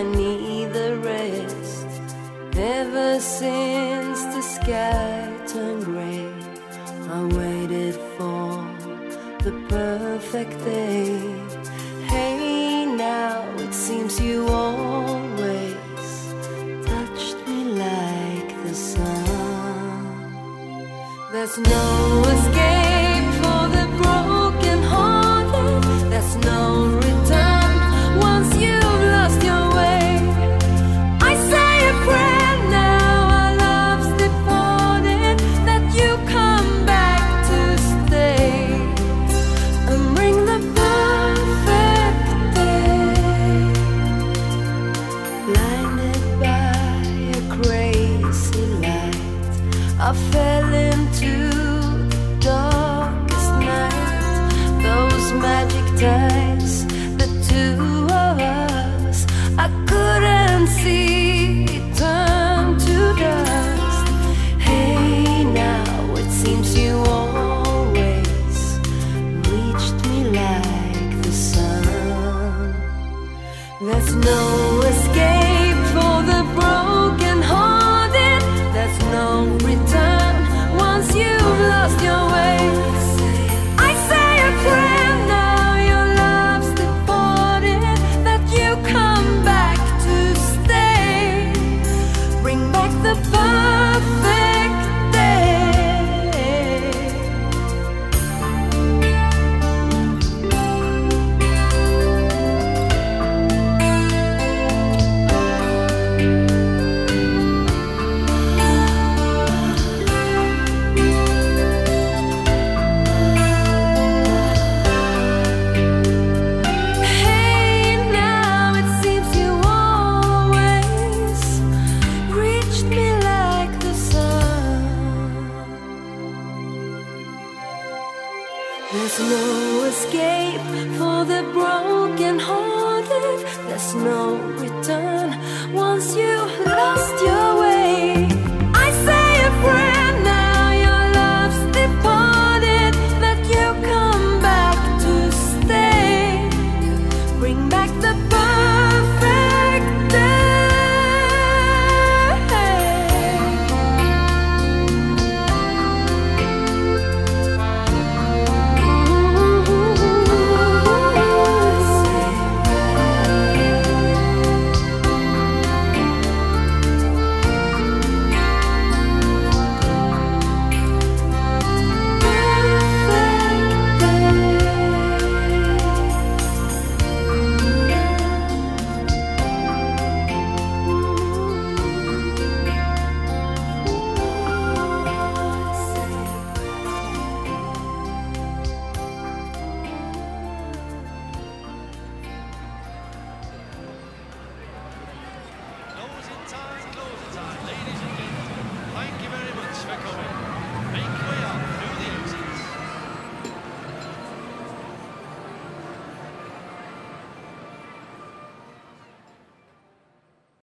I need the rest. Ever since the sky turned gray, I waited for the perfect day. Hey, now it seems you always touched me like the sun. There's no escape for the broken hearted. There's no return once you've lost your way. I say a prayer now, our love's departed, that you come back to stay and bring the perfect day. Blinded by a crazy light, I fell into the darkest night. Those magic ties, the two of us, I couldn't see it turn to dust. Hey, now it seems you always reached me like the sun. There's no escape for the broken hearted. There's no return once you've lost your way. I say a prayer now, your love's departed, that you come back to stay. Bring back the perfect day. Hey, now it seems you always reached me like the sun. There's no escape for the broken hearted. There's no return